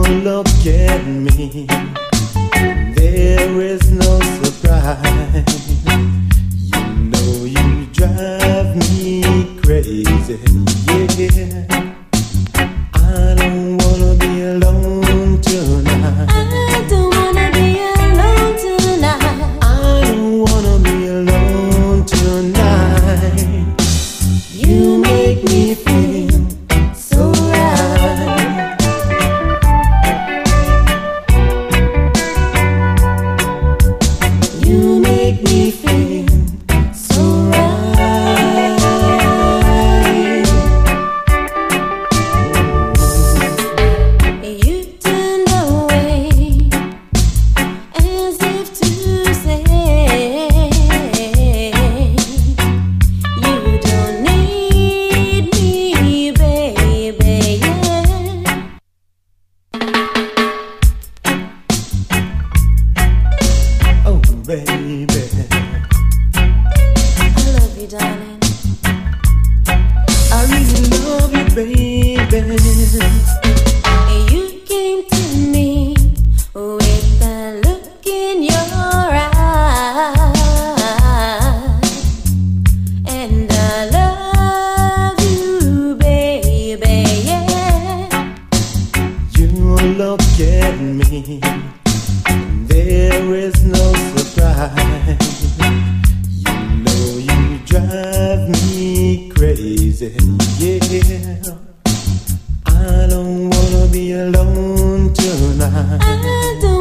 look at me. There is no surprise. You know you drive me crazy. Yeah, I don't wanna be alone tonight. I don't wanna be alone tonight. I don't wanna be alone tonight. You make me feel so right. You make me feel so right. You turned away as if to say you don't need me, baby. Oh, baby. I love you, darling. I really love you, baby. You came to me with a look in your eye, and I love you, baby. Yeah. You look at me. There is no surprise. You know you drive me crazy. Yeah, I don't wanna be alone tonight. I don't